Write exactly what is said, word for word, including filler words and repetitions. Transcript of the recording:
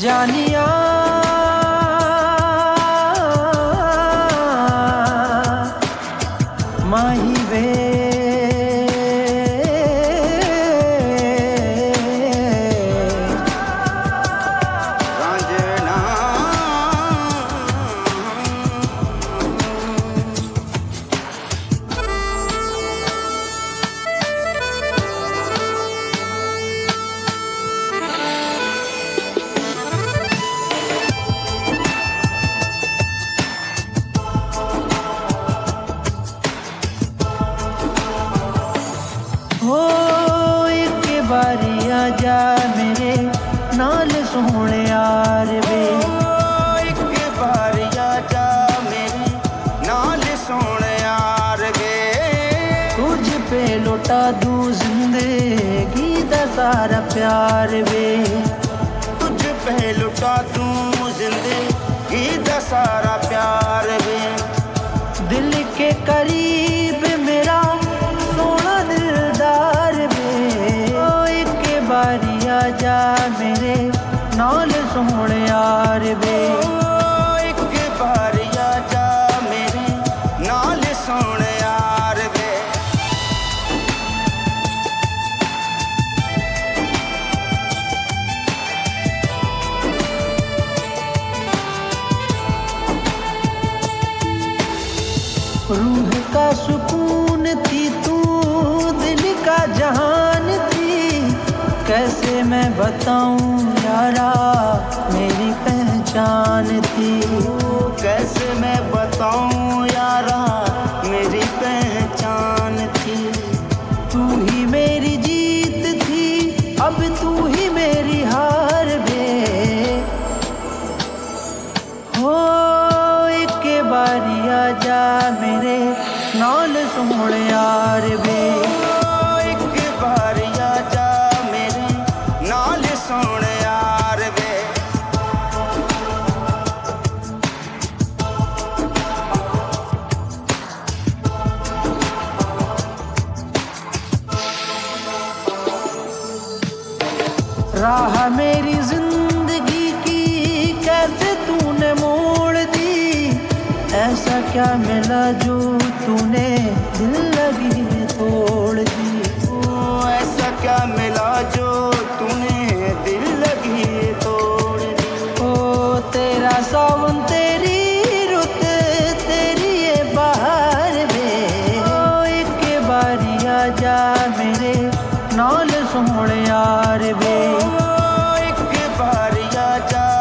जानिया माही वे रांझना हो एक बारी आजा मेरे नाल सोहणे यार वे एक बारी आजा मेरे नाल सोहणे यार वे तुझ पे लौटा दूं जिंदगी दा सारा प्यार वे तुझ पे लुटा दूं जिंदगी दा सारा प्यार वे दिल के करीब मेरा सोना दिलदार वे ओ एक बारी आजा मेरे नाल सोहणे यार वे एक बारी आजा मेरे नाल सोहणे यार वे रूह का सुकून थी तू दिल का जहान थी कैसे मैं बताऊं यारा मेरी पहचान थी कैसे मैं बताऊं यारा मेरी पहचान थी तू ही मेरी जीत थी अब तू ही मेरी हार वे हो एक बारी आजा मेरे नाल सोहणे यार वे एक बारी आजा मेरे नाल सोहणे यार वे राह मेरी जिंदगी की कैसे तूने मोड़ दी ऐसा क्या मिला जो तूने दिल लगी में तोड़ दी ओ ऐसा क्या मिला जो तूने दिल लगी तोड़ दी ओ तेरा सावन तेरी रुत तेरी ये बहार वे ओ एक बारी आजा मेरे नाल सोहणे यार वे एक बारी आजा